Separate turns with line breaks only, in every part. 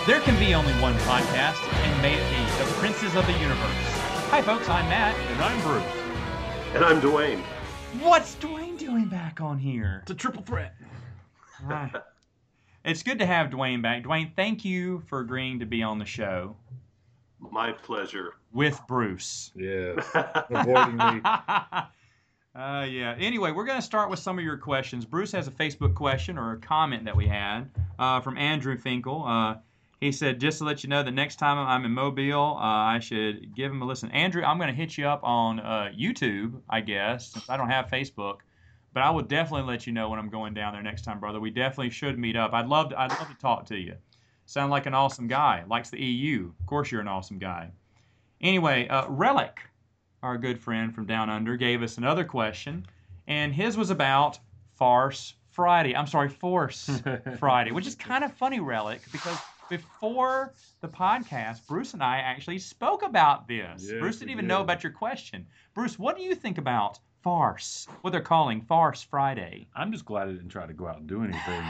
There can be only one podcast, and may it be the Princes of the Universe. Hi, folks, I'm Matt.
And I'm Bruce.
And I'm Dwayne.
What's Dwayne doing back on here?
It's a triple threat.
It's good to have Dwayne back. Dwayne, thank you for agreeing to be on the show.
My pleasure.
With Bruce.
Yes. Avoiding me.
Yeah. Anyway, we're going to start with some of your questions. Bruce has a Facebook question or a comment that we had from Andrew Finkel. He said, just to let you know, the next time I'm in Mobile, I should give him a listen. Andrew, I'm going to hit you up on YouTube, I guess, since I don't have Facebook. But I will definitely let you know when I'm going down there next time, brother. We definitely should meet up. I'd love to talk to you. Sound like an awesome guy. Likes the EU. Of course you're an awesome guy. Anyway, Relic, our good friend from Down Under, gave us another question. And his was about Force Friday, which is kind of funny, Relic, because before the podcast, Bruce and I actually spoke about this.
Yes,
Bruce didn't even know about your question. Bruce, what do you think about farce, what they're calling Farce Friday?
I'm just glad I didn't try to go out and do anything.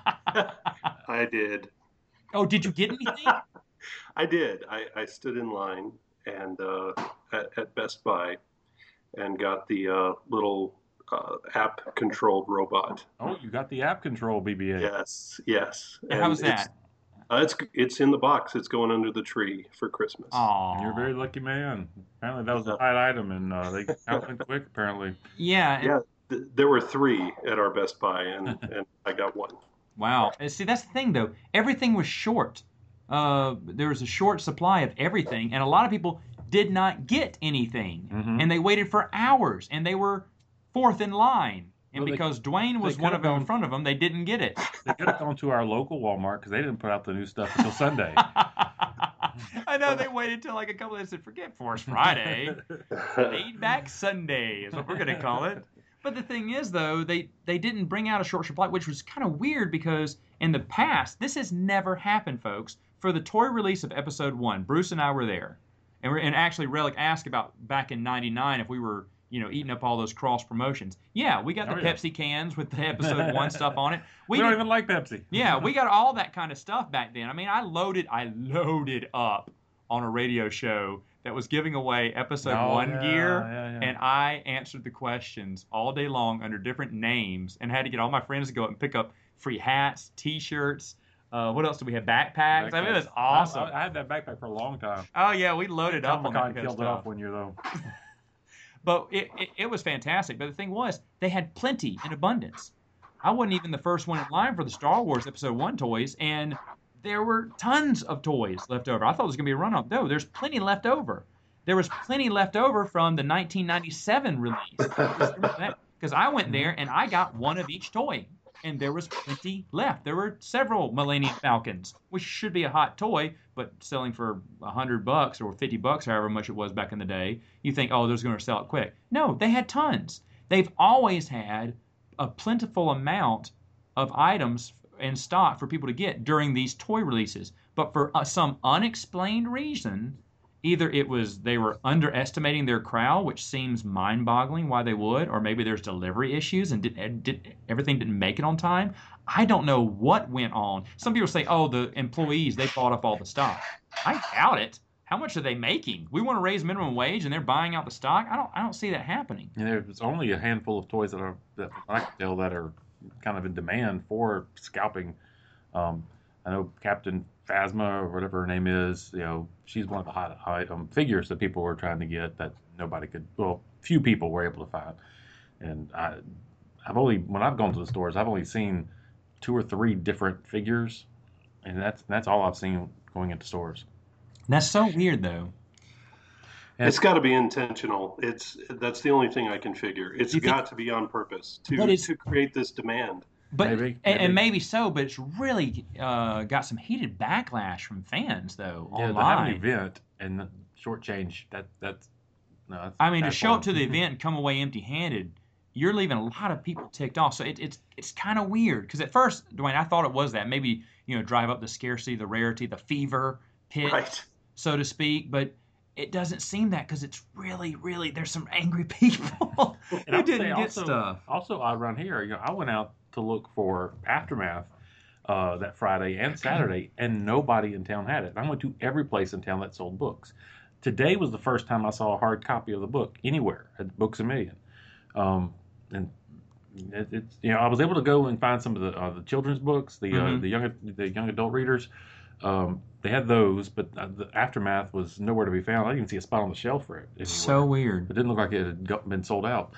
I did.
Oh, did you get anything?
I did. I stood in line and at Best Buy and got the little app-controlled robot.
Oh, you got the app control BB-8.
Yes.
And how was that?
It's in the box. It's going under the tree for Christmas.
Aw.
You're a very lucky man. Apparently that was a hot item, and they went quick, apparently.
Yeah.
There were 3 at our Best Buy, and I got 1.
Wow. See, that's the thing, though. Everything was short. There was a short supply of everything, and a lot of people did not get anything.
Mm-hmm.
And they waited for hours, and they were fourth in line. And
Well,
because Dwayne was one of them in front of them, they didn't get it.
They could have gone to our local Walmart because they didn't put out the new stuff until Sunday.
I know, they waited till like a couple of days and said, forget Force Friday. Laid back Sunday is what we're going to call it. But the thing is, though, they didn't bring out a short supply, which was kind of weird because in the past, this has never happened, folks. For the toy release of Episode 1, Bruce and I were there. And actually, Relic asked about back in 99 if we were, eating up all those cross promotions. Yeah, we got the Pepsi cans with the Episode 1 stuff on it.
We don't even like Pepsi.
Yeah, we got all that kind of stuff back then. I mean, I loaded up on a radio show that was giving away Episode 1 gear, and I answered the questions all day long under different names and had to get all my friends to go up and pick up free hats, T-shirts. What else did we have? Backpacks. I mean, it was awesome.
I had that backpack for a long time.
Oh, yeah, we loaded up on that kind of
killed
stuff.
it off one year, though.
But it was fantastic. But the thing was, they had plenty in abundance. I wasn't even the first one in line for the Star Wars Episode 1 toys, and there were tons of toys left over. I thought it was going to be a run-up. No, there's plenty left over. There was plenty left over from the 1997 release. Because I went there, and I got one of each toy. And there was plenty left. There were several Millennium Falcons, which should be a hot toy, but selling for $100 or $50, however much it was back in the day. You think, oh, they're going to sell it quick. No, they had tons. They've always had a plentiful amount of items in stock for people to get during these toy releases. But for some unexplained reason, either they were underestimating their crowd, which seems mind-boggling why they would, or maybe there's delivery issues and everything didn't make it on time. I don't know what went on. Some people say, oh, the employees, they bought up all the stock. I doubt it. How much are they making? We want to raise minimum wage and they're buying out the stock? I don't see that happening.
And there's only a handful of toys that I can tell that are kind of in demand for scalping. I know Captain Phasma or whatever her name is, she's one of the hot figures that people were trying to get that few people were able to find. And when I've gone to the stores, I've only seen 2 or 3 different figures, and that's all I've seen going into stores.
That's so weird, though.
It's got to be intentional. That's the only thing I can figure. It's got to be on purpose to create this demand.
But maybe so, but it's really got some heated backlash from fans, though, online.
To have an event and shortchange, that's
to show up to the event and come away empty-handed, you're leaving a lot of people ticked off. So it's kind of weird, because at first, Dwayne, I thought it was that. Maybe, drive up the scarcity, the rarity, the fever pitch, so to speak, but it doesn't seem that, because it's really, really, there's some angry people who didn't get stuff.
Also, around here, I went out to look for Aftermath that Friday and Saturday, and nobody in town had it. I went to every place in town that sold books. Today was the first time I saw a hard copy of the book anywhere at Books A Million. And it's I was able to go and find some of the children's books, the young adult readers. They had those, but the Aftermath was nowhere to be found. I didn't even see a spot on the shelf for it anywhere.
So weird.
It didn't look like it had been sold out.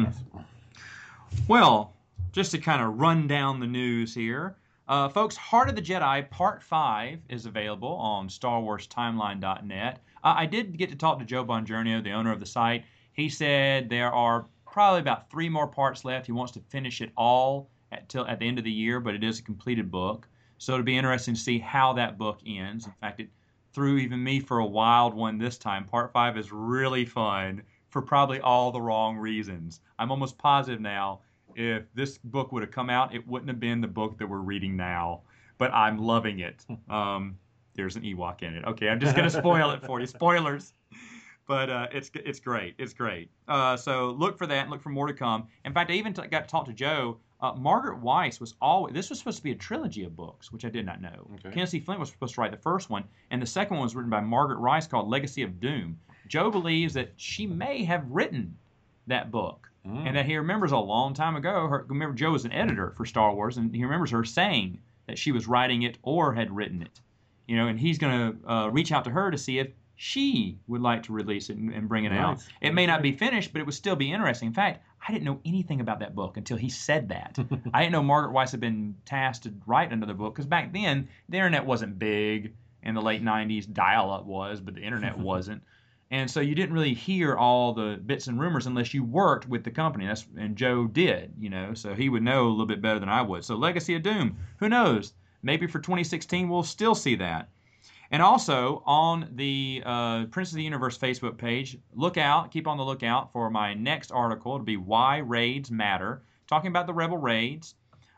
Well, just to kind of run down the news here, folks, Heart of the Jedi Part 5 is available on StarWarsTimeline.net. I did get to talk to Joe Bongiorno, the owner of the site. He said there are probably about 3 more parts left. He wants to finish it all at the end of the year, but it is a completed book. So it'll be interesting to see how that book ends. In fact, it threw even me for a wild one this time. Part 5 is really fun for probably all the wrong reasons. I'm almost positive now if this book would have come out, it wouldn't have been the book that we're reading now. But I'm loving it. There's an Ewok in it. Okay, I'm just going to spoil it for you. Spoilers. But it's great. It's great. So look for that and look for more to come. In fact, I even got to talk to Joe. Margaret Weiss was always, this was supposed to be a trilogy of books, which I did not know.
Okay.
Kenneth C. Flint was supposed to write the first one, and the second one was written by Margaret Weiss called Legacy of Doom. Joe believes that she may have written that book, and that he remembers a long time ago, remember Joe was an editor for Star Wars, and he remembers her saying that she was writing it or had written it. And he's going to reach out to her to see if she would like to release it and bring it out. It may not be finished, but it would still be interesting. In fact, I didn't know anything about that book until he said that. I didn't know Margaret Weiss had been tasked to write another book, because back then, the internet wasn't big. In the late 90s, dial-up was, but the internet wasn't. And so you didn't really hear all the bits and rumors unless you worked with the company. And Joe did, so he would know a little bit better than I would. So Legacy of Doom, who knows? Maybe for 2016 we'll still see that. And also on the Prince of the Universe Facebook page, keep on the lookout for my next article. It'll be Why Raids Matter, talking about the Rebel raids,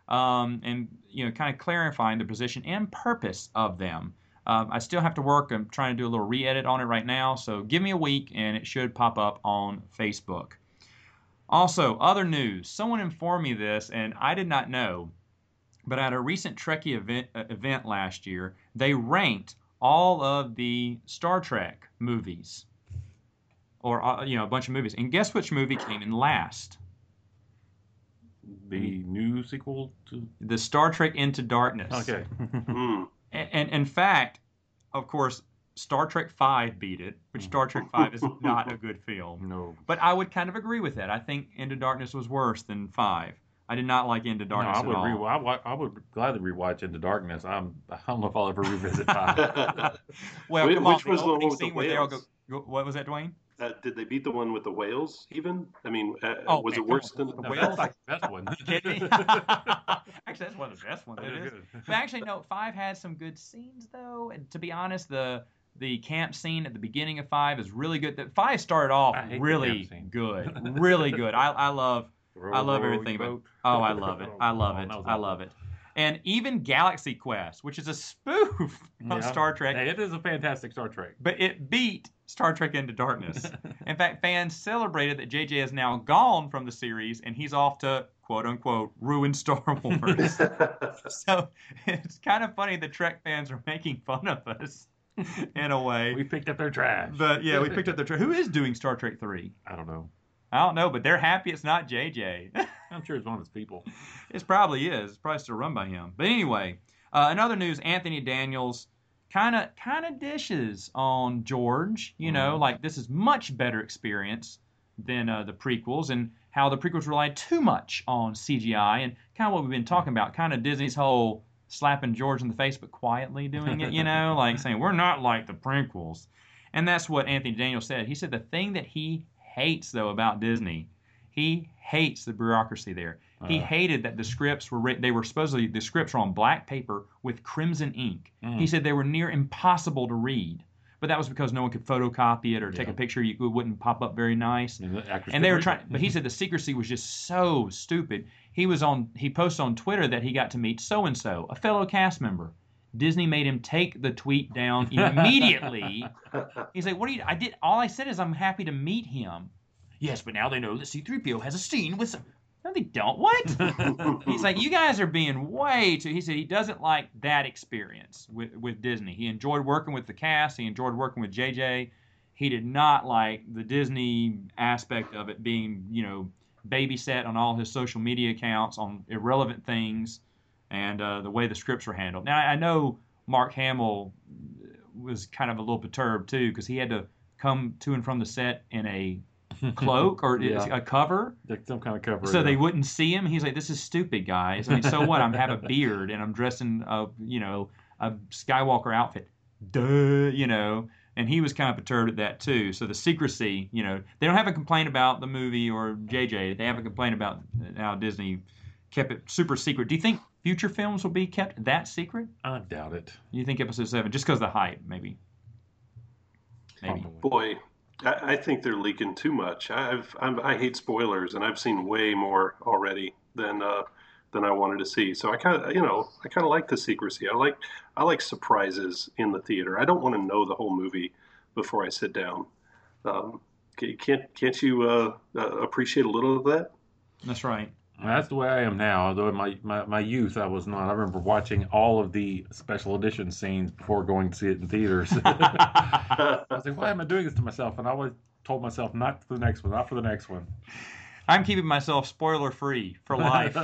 and kind of clarifying the position and purpose of them. I still have to work. I'm trying to do a little re-edit on it right now, so give me a week and it should pop up on Facebook. Also, other news. Someone informed me this, and I did not know, but at a recent Trekkie event last year, they ranked all of the Star Trek movies, or a bunch of movies. And guess which movie came in last?
The new sequel to
the Star Trek Into Darkness.
Okay.
And in fact, of course, Star Trek V beat it, which Star Trek V is not a good film.
No.
But I would kind of agree with that. I think Into Darkness was worse than V. I did not like Into Darkness at all.
I would gladly rewatch Into Darkness. I don't know if I'll ever revisit V.
Well,
Which
come on,
was the one with the
scene where they all
whales?
what was that, Dwayne?
Did they beat the one with the whales even? I mean, was
man,
it worse
come
than
on.
No,
Whales?
that's like the best one.
You kidding me? Actually, that's one of the best ones. It is. But actually, no, 5 had some good scenes, though. And to be honest, the camp scene at the beginning of 5 is really good. The 5 started off really good. Really good. I love everything about it. Oh, I love it. I love it. I love it. And even Galaxy Quest, which is a spoof of Star Trek.
Hey, it is a fantastic Star Trek.
But it beat Star Trek Into Darkness. In fact, fans celebrated that JJ is now gone from the series and he's off to, quote unquote, ruin Star Wars. So it's kind of funny that Trek fans are making fun of us in a way.
We picked up their trash.
But yeah, we picked up their trash. Who is doing Star Trek 3?
I don't know.
I don't know, but they're happy it's not JJ.
I'm sure it's one of his people.
It probably is. It's probably still run by him. But anyway, in other news, Anthony Daniels kind of dishes on George. Like this is much better experience than the prequels, and how the prequels relied too much on CGI, and kind of what we've been talking about, kind of Disney's whole slapping George in the face but quietly doing it, like saying, we're not like the prequels. And that's what Anthony Daniels said. He said the thing that he hates, though, about Disney, he hates the bureaucracy there. He hated that the scripts were written, the scripts were on black paper with crimson ink. He said they were near impossible to read. But that was because no one could photocopy it or take a picture. It wouldn't pop up very nice. And they were trying, but he said the secrecy was just so stupid. He posted on Twitter that he got to meet so-and-so, a fellow cast member. Disney made him take the tweet down immediately. He's like, all I said is I'm happy to meet him. Yes, but now they know that C-3PO has a scene with some... No, No, they don't. What? He's like, you guys are being way too. He said he doesn't like that experience with Disney. He enjoyed working with the cast. He enjoyed working with JJ. He did not like the Disney aspect of it being, babysat on all his social media accounts on irrelevant things, and the way the scripts were handled. Now I know Mark Hamill was kind of a little perturbed too because he had to come to and from the set in a cloak or a cover,
like some kind of cover,
so they wouldn't see him. He's like, "This is stupid, guys. I mean, so what? I have a beard and I'm dressed in a Skywalker outfit, duh, And he was kind of perturbed at that too. So the secrecy, they don't have a complaint about the movie or JJ. They have a complaint about how Disney kept it super secret. Do you think future films will be kept that secret?
I doubt it.
You think Episode 7, just because of the hype, maybe?
Boy, I think they're leaking too much. I hate spoilers, and I've seen way more already than I wanted to see. So I kind of like the secrecy. I like surprises in the theater. I don't want to know the whole movie before I sit down. Can't you appreciate a little of that?
That's right.
That's the way I am now. Although in my youth, I was not. I remember watching all of the special edition scenes before going to see it in theaters. I was like, why am I doing this to myself? And I always told myself, not for the next one, not for the next one.
I'm keeping myself spoiler-free for life.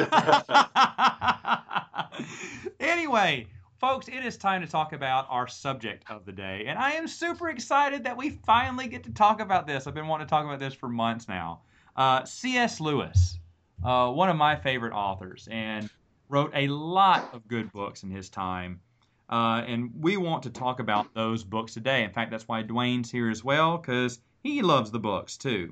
Anyway, folks, it is time to talk about our subject of the day. And I am super excited that we finally get to talk about this. I've been wanting to talk about this for months now. C.S. Lewis. One of my favorite authors, and wrote a lot of good books in his time. And we want to talk about those books today. In fact, that's why Dwayne's here as well, because he loves the books too.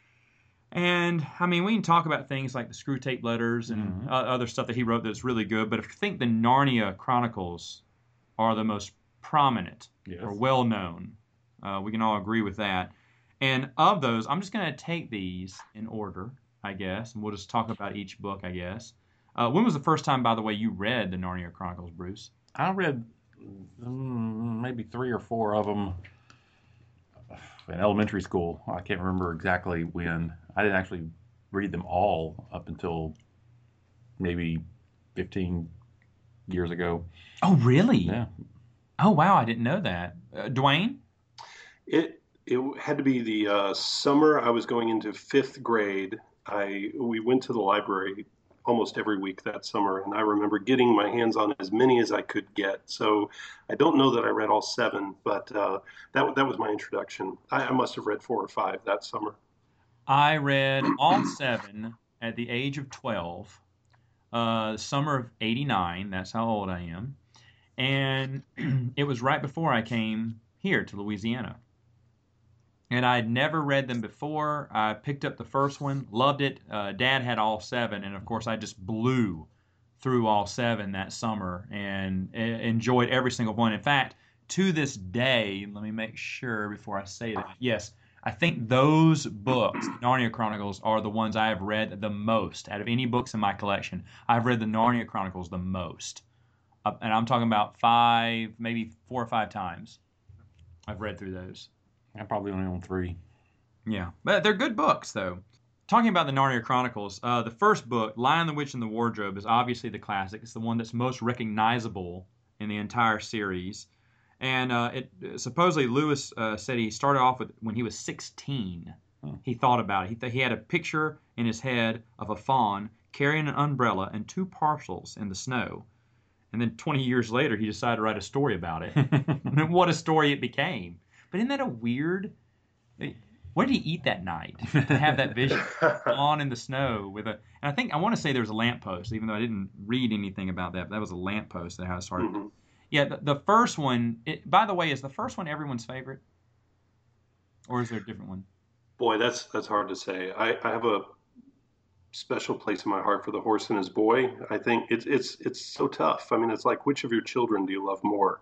And, I mean, we can talk about things like the Screw Tape Letters and other stuff that he wrote that's really good, but if you think the Narnia Chronicles are the most prominent or well-known, we can all agree with that. And of those, I'm just going to take these in order, I guess, and we'll just talk about each book, I guess. When was the first time, by the way, you read the Narnia Chronicles, Bruce?
I read maybe 3 or 4 of them in elementary school. I can't remember exactly when. I didn't actually read them all up until maybe 15 years ago.
Oh, really?
Yeah.
Oh, wow, I didn't know that. Dwayne?
It had to be the summer I was going into 5th grade. We went to the library almost every week that summer, and I remember getting my hands on as many as I could get. So I don't know that I read all 7, but that was my introduction. I must have read 4 or 5 that summer.
I read all 7 at the age of 12, summer of '89. That's how old I am. And it was right before I came here to Louisiana. And I'd never read them before. I picked up the first one, loved it. Dad had all 7, and of course I just blew through all 7 that summer and enjoyed every single one. In fact, to this day, let me make sure before I say that. Yes, I think those books, Narnia Chronicles, are the ones I have read the most out of any books in my collection. I've read the Narnia Chronicles the most. And I'm talking about 5, maybe 4 or 5 times I've read through those.
I'm probably only on 3.
Yeah, but they're good books, though. Talking about the Narnia Chronicles, the first book, Lion, the Witch, and the Wardrobe, is obviously the classic. It's the one that's most recognizable in the entire series. And supposedly Lewis said he started off with when he was 16. He thought about it. He had a picture in his head of a fawn carrying an umbrella and 2 parcels in the snow. And then 20 years later, he decided to write a story about it. And what a story it became. But isn't that a weird... What did he eat that night to have that vision on in the snow with a? And I want to say there was a lamppost, even though I didn't read anything about that. But that was a lamppost that how it started. Mm-hmm. Yeah, the first one. By the way, is the first one everyone's favorite, or is there a different one?
Boy, that's hard to say. I have a special place in my heart for The Horse and His Boy. I think it's so tough. I mean, it's like, which of your children do you love more?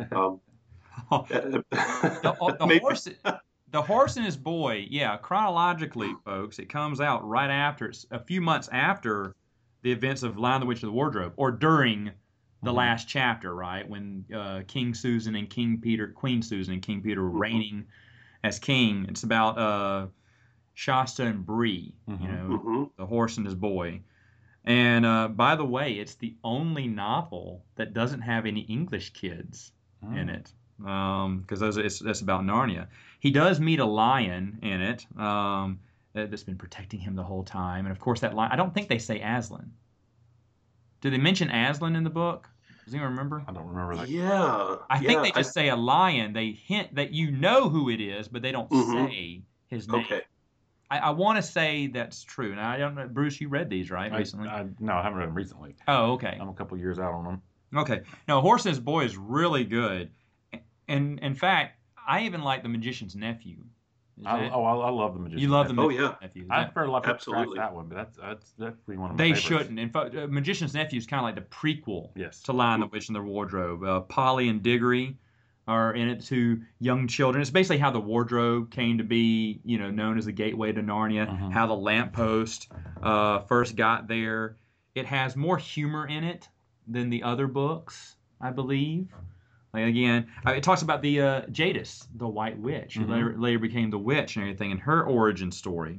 The Horse and His Boy, yeah, chronologically, folks, it comes out right after, a few months after the events of Lion, the Witch, and the Wardrobe, or during the last chapter, right, when Queen Susan and King Peter were reigning as king. It's about Shasta and Bree,
Mhm.
the horse and his boy. And by the way, it's the only novel that doesn't have any English kids in it, because that's about Narnia. He does meet a lion in it that's been protecting him the whole time, and of course that lion. I don't think they say Aslan. Do they mention Aslan in the book? Does anyone remember?
I don't remember that.
Yeah.
I think they just say a lion. They hint that you know who it is, but they don't say his name.
Okay.
I want to say that's true. Now I don't know, Bruce. You read these right recently?
No, I haven't read them recently.
Oh, okay.
I'm a couple years out on them.
Okay. No, Horse and His Boy is really good, and in fact, I even like The Magician's Nephew.
I love the Magician's
You love the
Nephew.
Magician's Nephew.
I've heard a lot of people scratch
Absolutely.
that one, but that's definitely one of my
They
favorites.
shouldn't. In fact, Magician's Nephew is kind of like the prequel
Yes.
to Lion, the Witch, and the Wardrobe. Polly and Diggory are in it, two young children. It's basically how the wardrobe came to be, known as the gateway to Narnia, how the lamppost first got there. It has more humor in it than the other books, I believe. Like again, it talks about the Jadis, the White Witch, who later became the witch and everything, and her origin story.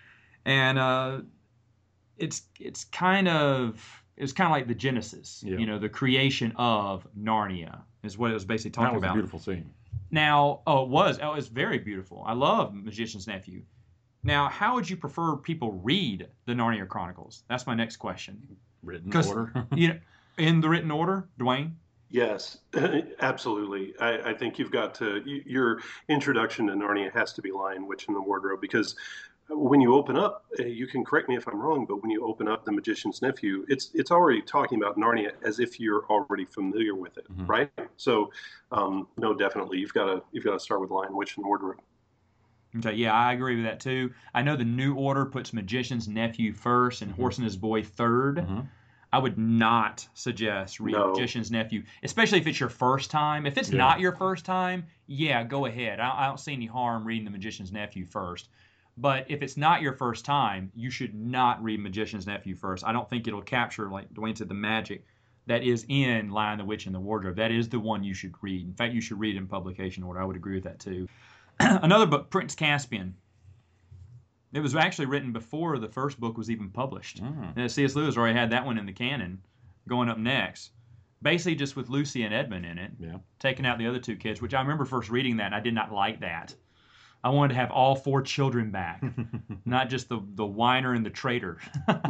And it's kind of like the Genesis, the creation of Narnia is what it was basically talking about.
That was a beautiful scene.
Now, it was very beautiful. I love Magician's Nephew. Now, how would you prefer people read the Narnia Chronicles? That's my next question.
Written order.
In the written order, Dwayne?
Yes, absolutely. I think you've got to, your introduction to Narnia has to be Lion, Witch, and the Wardrobe, because when you open up, you can correct me if I'm wrong, but when you open up The Magician's Nephew, it's already talking about Narnia as if you're already familiar with it, right? So, no, definitely, you've got to start with Lion, Witch, and Wardrobe.
Okay, yeah, I agree with that too. I know the New Order puts Magician's Nephew first and Horse and His Boy third. I would not suggest reading Magician's Nephew, especially if it's your first time. If it's not your first time, yeah, go ahead. I don't see any harm reading The Magician's Nephew first. But if it's not your first time, you should not read Magician's Nephew first. I don't think it'll capture, like Dwayne said, the magic that is in Lion, the Witch, and the Wardrobe. That is the one you should read. In fact, you should read it in publication order. I would agree with that too. Another book, Prince Caspian. It was actually written before the first book was even published. C.S. Lewis already had that one in the canon going up next. Basically just with Lucy and Edmund in it, taking out the other two kids, which I remember first reading that, and I did not like that. I wanted to have all four children back, not just the whiner and the traitor.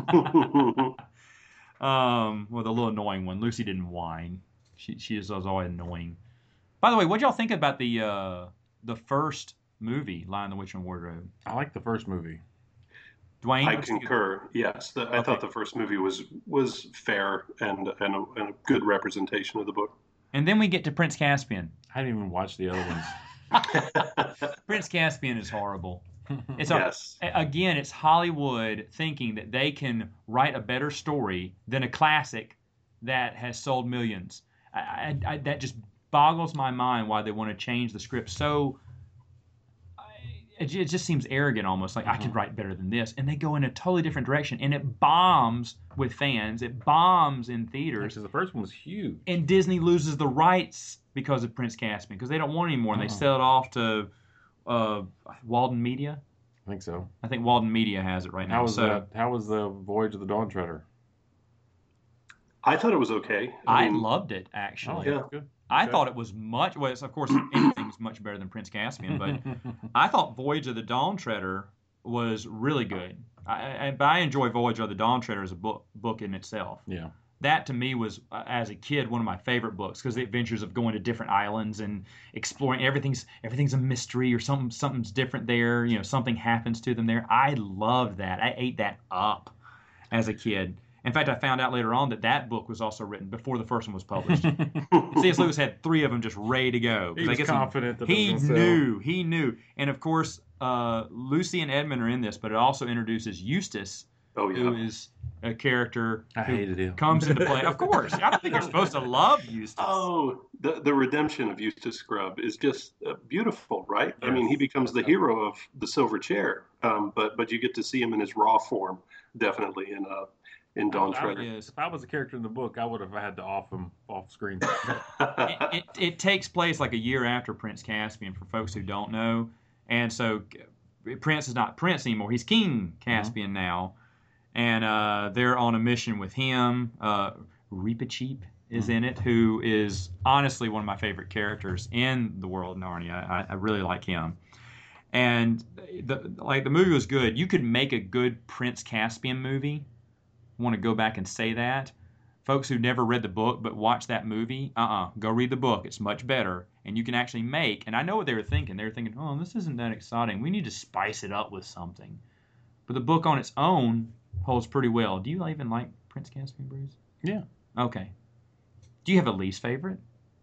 Well, the little annoying one. Lucy didn't whine. She was always annoying. By the way, what y'all think about the first movie, Lion, the Witch, and Wardrobe?
I like the first movie.
Dwayne, I concur. Yes, I thought the first movie was fair and a good representation of the book.
And then we get to Prince Caspian.
I didn't even watch the other ones.
Prince Caspian is horrible. It's
yes.
Again, it's Hollywood thinking that they can write a better story than a classic that has sold millions. That just boggles my mind why they want to change the script so. It just seems arrogant almost, like I could write better than this. And they go in a totally different direction. And it bombs with fans. It bombs in theaters.
Actually, the first one was huge.
And Disney loses the rights because of Prince Caspian, because they don't want it anymore. And they sell it off to Walden Media.
I think so.
I think Walden Media has it right now.
How was the Voyage of the Dawn Treader?
I thought it was okay.
I loved it, actually.
Oh, yeah. Good.
I thought it was of course, anything's much better than Prince Caspian, but I thought Voyage of the Dawn Treader was really good. But I enjoy Voyage of the Dawn Treader as a book in itself.
Yeah.
That, to me, was, as a kid, one of my favorite books, because the adventures of going to different islands and exploring, everything's a mystery, or something's different there, something happens to them there. I loved that. I ate that up as a kid. In fact, I found out later on that book was also written before the first one was published. C.S. Lewis had 3 of them just ready to go.
He was confident that
he knew. And of course, Lucy and Edmund are in this, but it also introduces Eustace, who is a character who comes into play. Of course, I don't think you're supposed to love Eustace.
Oh, the redemption of Eustace Scrubb is just beautiful, right? Yes. I mean, he becomes the hero of the Silver Chair, but you get to see him in his raw form, definitely in Dawn Treader.
If I was a character in the book, I would have had to off him off screen.
It takes place like a year after Prince Caspian, for folks who don't know, and so Prince is not Prince anymore. He's King Caspian now, and they're on a mission with him. Reepicheep is in it, who is honestly one of my favorite characters in the world of Narnia. I really like him. And the movie was good. You could make a good Prince Caspian movie. I want to go back and say that. Folks who never read the book but watch that movie, go read the book. It's much better. And you can actually make, and I know what they were thinking. They were thinking, oh, this isn't that exciting. We need to spice it up with something. But the book on its own holds pretty well. Do you even like Prince Caspian, Bruce?
Yeah.
Okay. Do you have a least favorite?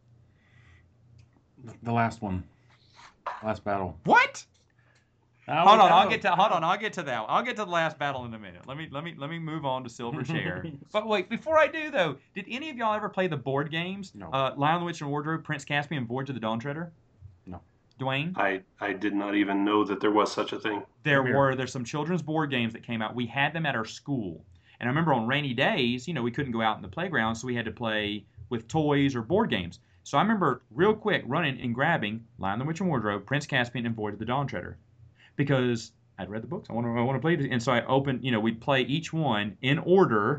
The last one. Last battle.
What?
Hold
on, I'll get to that. I'll get to the last battle in a minute. Let me move on to Silver Chair. But wait, before I do though, did any of y'all ever play the board games?
No.
Lion, the Witch, and Wardrobe, Prince Caspian, Voyage of the Dawn Treader?
No.
Dwayne?
I did not even know that there was such a thing.
There's some children's board games that came out. We had them at our school. And I remember on rainy days, we couldn't go out in the playground, so we had to play with toys or board games. So I remember real quick running and grabbing Lion, the Witch, and Wardrobe, Prince Caspian, and Voyage of the Dawn Treader. Because I'd read the books. I want to play this. And so I opened, we'd play each one in order,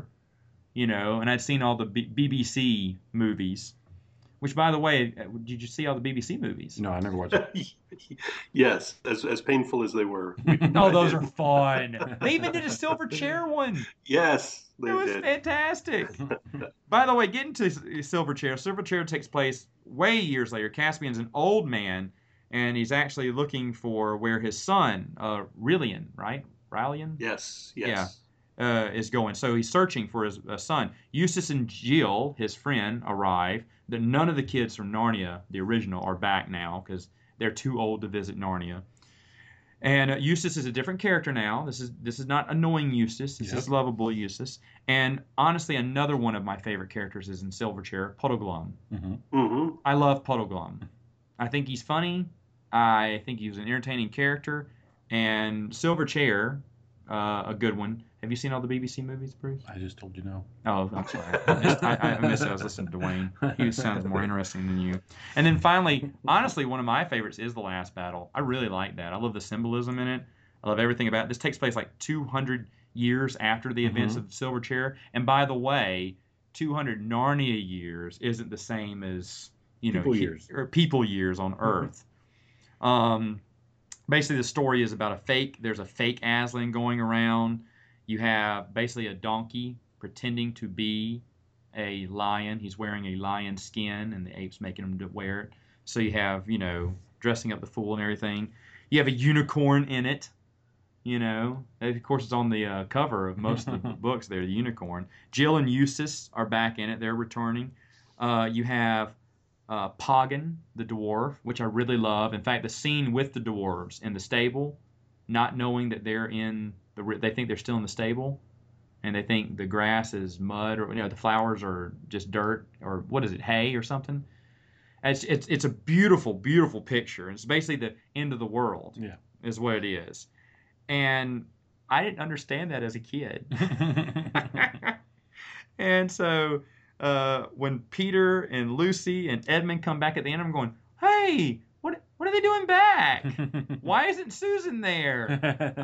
and I'd seen all the BBC movies. Which, by the way, did you see all the BBC movies?
No, I never watched it.
Yes, as painful as they were.
Oh, those are fun. They even did a Silver Chair one.
Yes, they
did. It was fantastic. By the way, getting to Silver Chair. Silver Chair takes place way years later. Caspian's an old man, and he's actually looking for where his son, Rilian, right? Rilian?
Yes.
Yeah. Is going. So he's searching for his son. Eustace and Jill, his friend, arrive. None of the kids from Narnia, the original, are back now because they're too old to visit Narnia. And Eustace is a different character now. This is not annoying Eustace. This is lovable Eustace. And honestly, another one of my favorite characters is in Silverchair, Puddleglum.
Mm-hmm.
Mm-hmm.
I love Puddleglum. I think he's funny. I think he's an entertaining character. And Silverchair, a good one. Have you seen all the BBC movies, Bruce?
I just told you no.
Oh, I'm sorry. I missed it. I was listening to Dwayne. He sounds more interesting than you. And then finally, honestly, one of my favorites is The Last Battle. I really like that. I love the symbolism in it. I love everything about it. This takes place like 200 years after the events of the Silver Chair. And by the way, 200 Narnia years isn't the same as, people years on Earth. Basically, the story is about there's a fake Aslan going around. You have basically a donkey pretending to be a lion. He's wearing a lion skin, and the ape's making him to wear it. So you have, dressing up the fool and everything. You have a unicorn in it. Of course, it's on the cover of most of the books there, the unicorn. Jill and Eustace are back in it. They're returning. You have Poggin, the dwarf, which I really love. In fact, the scene with the dwarves in the stable, not knowing that they think they're still in the stable, and they think the grass is mud, or the flowers are just dirt, or what is it, hay or something. It's a beautiful, beautiful picture. It's basically the end of the world.
Yeah,
is what it is. And I didn't understand that as a kid. And so when Peter and Lucy and Edmund come back at the end, I'm going, hey, what are they doing back? Why isn't Susan there?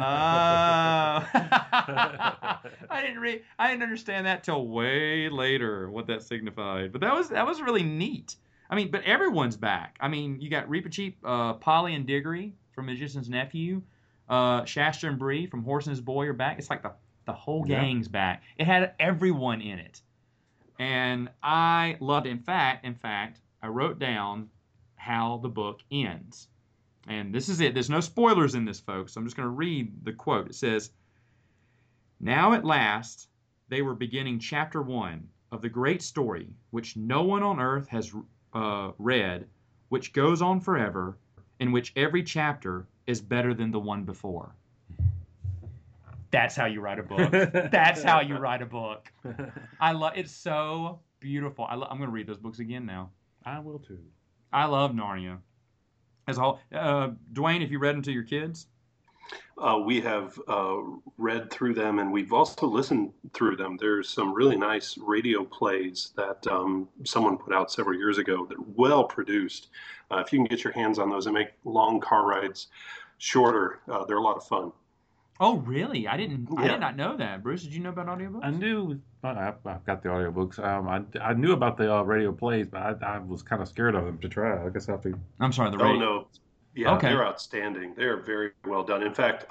I didn't understand that till way later, what that signified. But that was really neat. I mean, but everyone's back. I mean, you got Reepicheep, Polly and Diggory from Magician's Nephew, Shasta and Bree from Horse and His Boy are back. It's like the whole gang's back. It had everyone in it. And I loved it. In fact, I wrote down how the book ends. And this is it. There's no spoilers in this, folks. I'm just going to read the quote. It says, "Now at last they were beginning chapter 1 of the great story which no one on earth has read, which goes on forever, in which every chapter is better than the one before." That's how you write a book. That's how you write a book. It's so beautiful. I'm going to read those books again now.
I will too.
I love Narnia. As a whole, Dwayne, have you read them to your kids?
We have read through them, and we've also listened through them. There's some really nice radio plays that someone put out several years ago that are well produced. If you can get your hands on those and make long car rides shorter. They're a lot of fun.
Oh, really? I did
Yeah.
not know that. Bruce, did you know about audiobooks?
I knew, I've got the audiobooks. I knew about the radio plays, but I was kind of scared of them to try. I guess I have to.
I'm sorry, the
Oh
radio.
no, yeah,
Okay.
they're outstanding. They're very well done. In fact,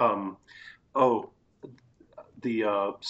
the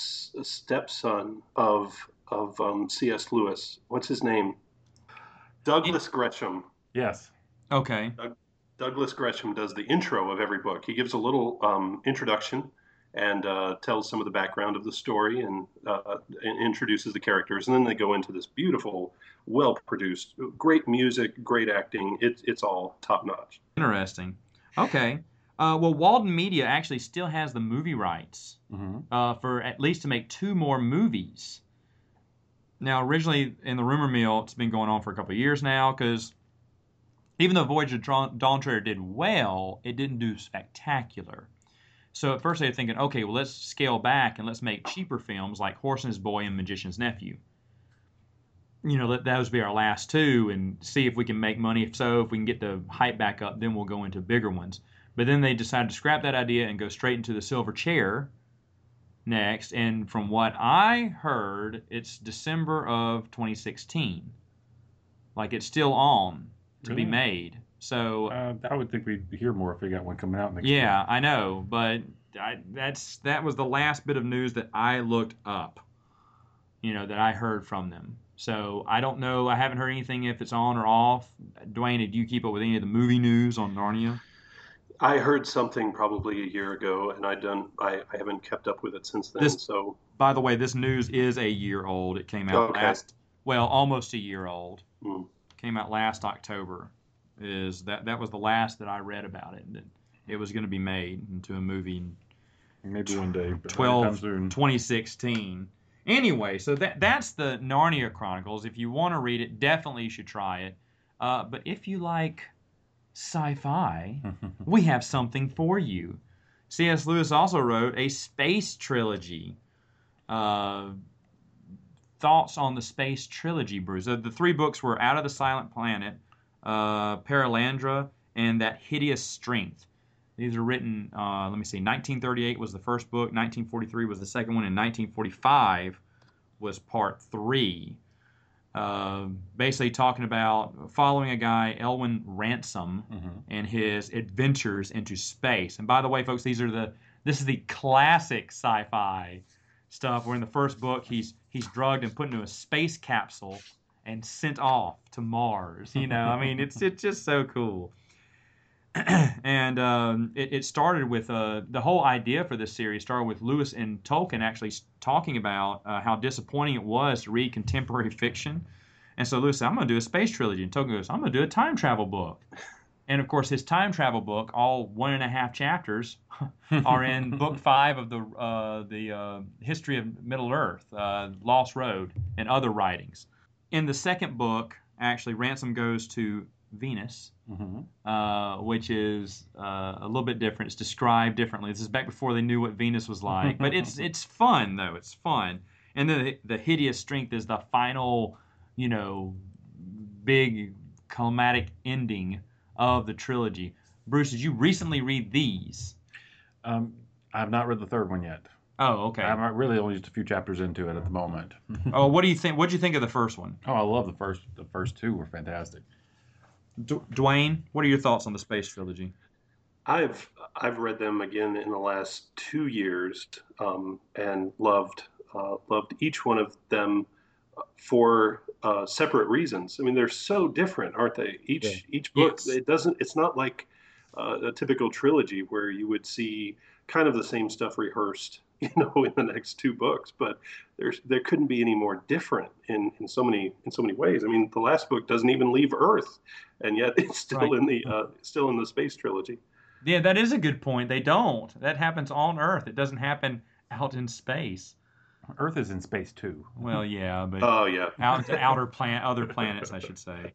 stepson of C.S. Lewis, what's his name? Douglas Gresham.
Yes.
Okay.
Douglas Gresham does the intro of every book. He gives a little introduction and tells some of the background of the story and introduces the characters, and then they go into this beautiful, well-produced, great music, great acting. It's all top notch.
Interesting. Okay. Well, Walden Media actually still has the movie rights for at least to make 2 more movies. Now, originally in the rumor mill, it's been going on for a couple of years now because even though Voyage of Dawn Treader did well, it didn't do spectacular. So at first they were thinking, okay, well, let's scale back and let's make cheaper films like Horse and His Boy and Magician's Nephew. You know, let those be our last 2 and see if we can make money. If so, if we can get the hype back up, then we'll go into bigger ones. But then they decided to scrap that idea and go straight into the Silver Chair next. And from what I heard, it's December of 2016. Like it's still on to be
Really?
made. So
I would think we'd hear more if we got one coming out next year.
yeah, I know, but that was the last bit of news that I looked up. You know, that I heard from them. So I don't know. I haven't heard anything if it's on or off. Dwayne, did you keep up with any of the movie news on Narnia?
I heard something probably a year ago, and I haven't kept up with it since then. So,
by the way, this news is a year old. It came out
Okay.
almost a year old.
Mm.
Came out last October. That was the last that I read about it. That it was going to be made into a movie in
Maybe one day. But anytime soon.
2016. Anyway, so that's the Narnia Chronicles. If you want to read it, definitely you should try it. But if you like sci-fi, we have something for you. C.S. Lewis also wrote a space trilogy. Thoughts on the space trilogy, Bruce? The 3 books were Out of the Silent Planet, Paralandra, and That Hideous Strength. These are written, 1938 was the first book, 1943 was the second one, and 1945 was part 3. Basically talking about following a guy, Elwyn Ransom, and his adventures into space. And by the way, folks, this is the classic sci-fi stuff where in the first book he's drugged and put into a space capsule and sent off to Mars. You know, I mean, it's just so cool. And it started with the whole idea for this series started with Lewis and Tolkien actually talking about how disappointing it was to read contemporary fiction. And so Lewis said, I'm going to do a space trilogy. And Tolkien goes, I'm going to do a time travel book. And of course, his time travel book, all 1.5 chapters, are in book 5 of the History of Middle Earth, Lost Road, and other writings. In the second book, actually, Ransom goes to Venus, which is a little bit different. It's described differently. This is back before they knew what Venus was like. But it's fun, though. It's fun. And then the Hideous Strength is the final, big climatic ending of the trilogy. Bruce, did you recently read these?
I have not read the third one yet.
Oh, okay.
I'm really only just a few chapters into it at the moment.
Oh, what do you think? What did you think of the first one?
Oh, I love the first. The first 2 were fantastic.
Dwayne, what are your thoughts on the space trilogy?
I've read them again in the last 2 years, and loved each one of them for separate reasons. I mean, they're so different, aren't they? Each book,
Yes.
it's not like a typical trilogy where you would see kind of the same stuff rehearsed, in the next 2 books. But there couldn't be any more different in so many ways. I mean, the last book doesn't even leave Earth, and yet it's still
Right.
in the space trilogy.
Yeah, that is a good point. They don't. That happens on Earth. It doesn't happen out in space.
Earth is in space too.
Well, yeah, but
Oh yeah.
out into other planets, I should say.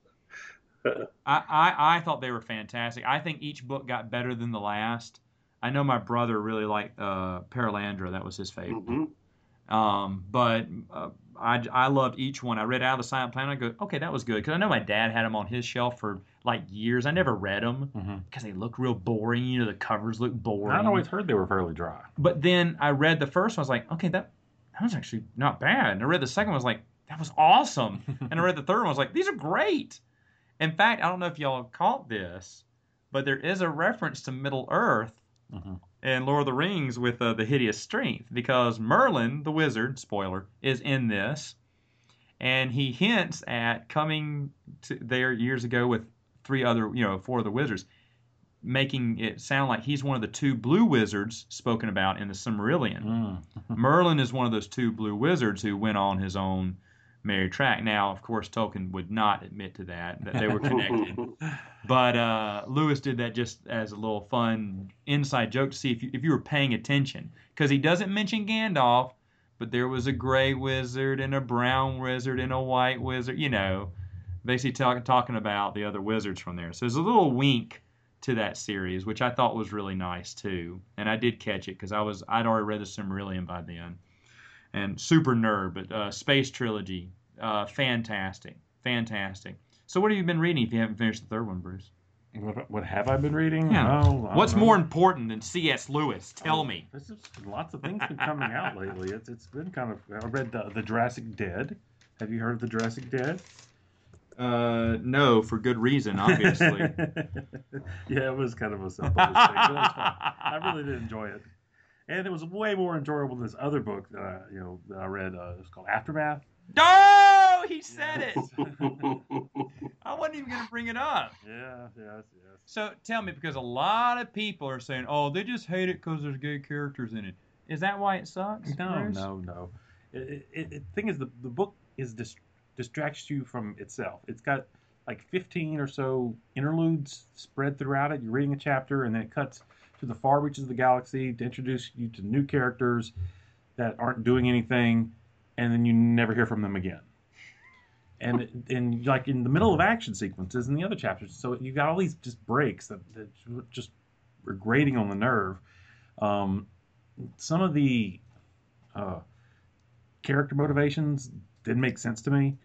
I thought they were fantastic. I think each book got better than the last. I know my brother really liked Paralandra. That was his favorite.
Hmm.
But I loved each one. I read Out of the Silent Planet. I go, okay, that was good, because I know my dad had them on his shelf for like years. I never read them because they look real boring. You know, the covers look boring.
I'd always heard they were fairly dry.
But then I read the first one. I was like, okay, that was actually not bad. And I read the second one. I was like, that was awesome. And I read the third one. I was like, these are great. In fact, I don't know if y'all caught this, but there is a reference to Middle Earth in Lord of the Rings with the Hideous Strength, because Merlin, the wizard, spoiler, is in this. And he hints at coming to there years ago with four other wizards, making it sound like he's one of the two blue wizards spoken about in the Silmarillion. Merlin is one of those two blue wizards who went on his own merry track. Now, of course, Tolkien would not admit to that they were connected. But Lewis did that just as a little fun inside joke to see if you were paying attention. Because he doesn't mention Gandalf, but there was a gray wizard and a brown wizard and a white wizard, basically talking about the other wizards from there. So there's a little wink to that series, which I thought was really nice too. And I did catch it because I'd already read the Silmarillion by then. And super nerd, but Space Trilogy, fantastic. So what have you been reading if you haven't finished the third one, Bruce?
What have I been reading?
Yeah.
Oh,
What's more important than C.S. Lewis? Tell me.
There's just lots of things been coming out lately. It's been kind of. I read the Jurassic Dead. Have you heard of the Jurassic Dead?
No, for good reason, obviously.
Yeah, it was kind of a self-published thing, but it was fun. I really did enjoy it, and it was way more enjoyable than this other book that I read. It's called Aftermath.
No, he said it. I wasn't even going to bring it up.
Yes.
So tell me, because a lot of people are saying, "Oh, they just hate it because there's gay characters in it." Is that why it sucks?
No. The thing is, the book is distracts you from itself. It's got like 15 or so interludes spread throughout it. You're reading a chapter, and then it cuts to the far reaches of the galaxy to introduce you to new characters that aren't doing anything, and then you never hear from them again. And like in the middle of action sequences in the other chapters, so you got all these just breaks that just are grating on the nerve. Some of the character motivations didn't make sense to me.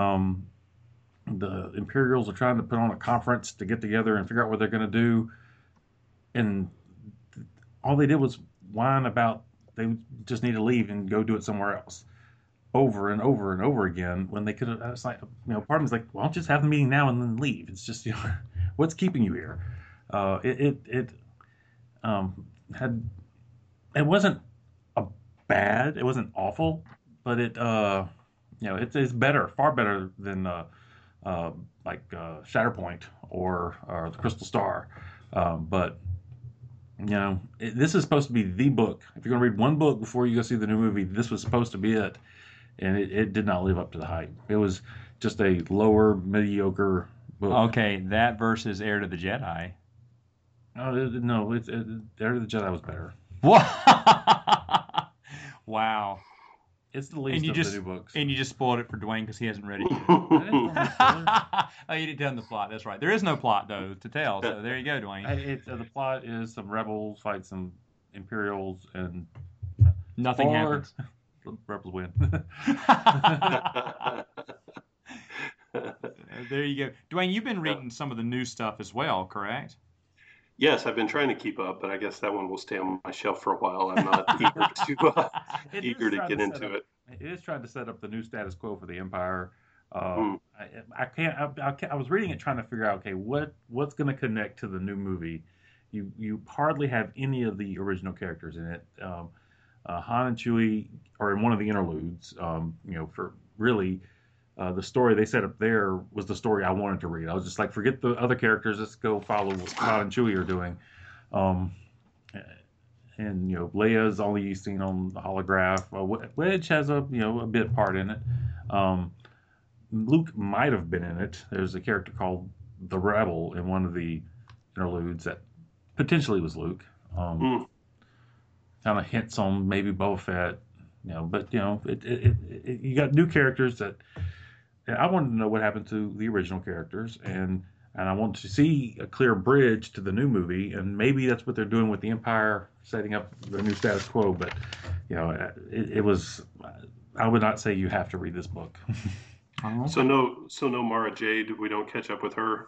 The Imperials are trying to put on a conference to get together and figure out what they're going to do, and all they did was whine about they just need to leave and go do it somewhere else, over and over and over again, when they could have. It's like, part of me is like, well, don't just have the meeting now and then leave. It's just, what's keeping you here? It wasn't it wasn't awful, but it's better, far better than Shatterpoint or the Crystal Star. But this is supposed to be the book. If you're going to read one book before you go see the new movie, this was supposed to be it. And it did not live up to the hype. It was just a lower, mediocre book.
Okay, that versus Heir to the Jedi.
No, Heir to the Jedi was better.
What? Wow.
It's the least of the new books.
And you just spoiled it for Dwayne because he hasn't read it yet. Oh, you didn't tell him the plot. That's right. There is no plot, though, to tell. So there you go, Dwayne.
The plot is some rebels fight some Imperials, and
nothing happens.
The rebels win.
There you go. Dwayne, you've been reading some of the new stuff as well, correct?
Yes, I've been trying to keep up, but I guess that one will stay on my shelf for a while. I'm not eager to get into it.
It is trying to set up the new status quo for the Empire. I was reading it trying to figure out, okay, what's going to connect to the new movie. You hardly have any of the original characters in it. Han and Chewie are in one of the interludes. For really. The story they set up there was the story I wanted to read. I was just like, forget the other characters. Let's go follow what Han and Chewie are doing. And Leia's only seen on the holograph. Wedge has a bit part in it. Luke might have been in it. There's a character called the Rebel in one of the interludes that potentially was Luke. Kind of hints on maybe Boba Fett. But you got new characters that. I wanted to know what happened to the original characters, and I wanted to see a clear bridge to the new movie, and maybe that's what they're doing with the Empire, setting up the new status quo. But it was. I would not say you have to read this book.
Oh.
So no Mara Jade. We don't catch up with her.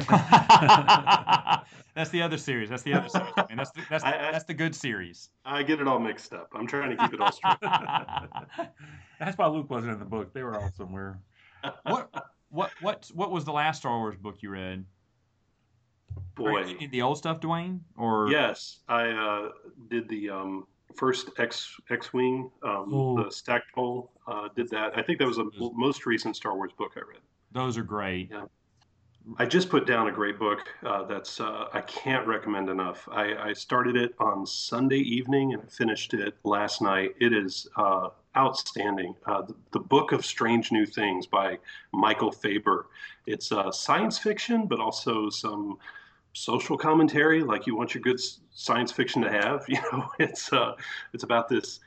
That's the other series. That's the other series. I mean, that's the good series.
I get it all mixed up. I'm trying to keep it all straight.
That's why Luke wasn't in the book. They were all somewhere.
What was the last Star Wars book you read?
Boy,
The old stuff, Dwayne? Or
yes, I did the first X-wing, the Stackpole. Did that. I think that was the most recent Star Wars book I read.
Those are great.
Yeah. I just put down a great book that's I can't recommend enough. I started it on Sunday evening and finished it last night. It is outstanding. The Book of Strange New Things by Michael Faber. It's science fiction, but also some social commentary, like you want your good science fiction to have. It's about this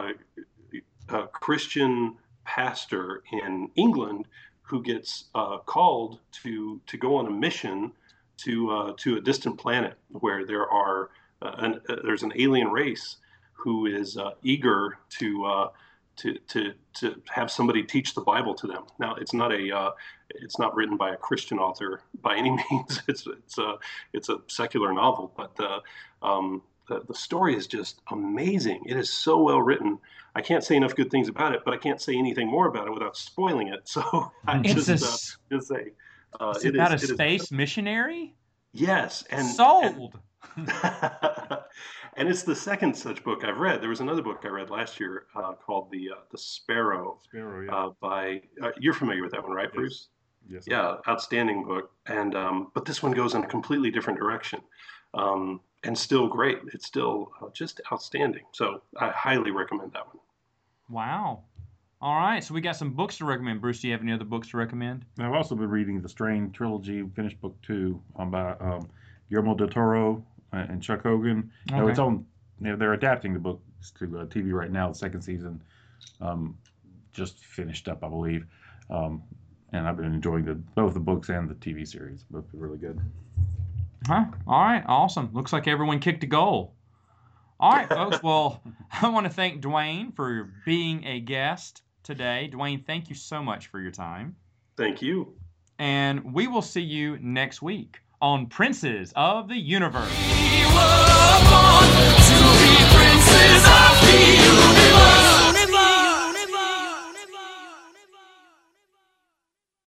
Christian pastor in England who gets called to go on a mission to a distant planet where there's an alien race who is eager to have somebody teach the Bible to them. Now, it's not written by a Christian author by any means. It's a secular novel, but the story is just amazing. It is so well written. I can't say enough good things about it, but I can't say anything more about it without spoiling it. So I just say
it's about a space missionary.
Yes, and
sold.
And it's the second such book I've read. There was another book I read last year called The Sparrow. By you're familiar with that one, right, Bruce?
Yes.
Yeah, outstanding book. And but this one goes in a completely different direction, and still great. It's still just outstanding. So I highly recommend that one.
Wow. All right, so we got some books to recommend. Bruce, do you have any other books to recommend?
I've also been reading the Strain trilogy, finished book 2 by Guillermo del Toro and Chuck Hogan.
Okay.
It's on. They're adapting the books to TV right now. The second season just finished up, I believe, and I've been enjoying both the books and the TV series. Both are really good.
Huh? All right, awesome. Looks like everyone kicked a goal. All right, folks. Well, I want to thank Dwayne for being a guest today. Dwayne, thank you so much for your time.
Thank you.
And we will see you next week on Princes of the Universe.
We were born to be princes of the universe.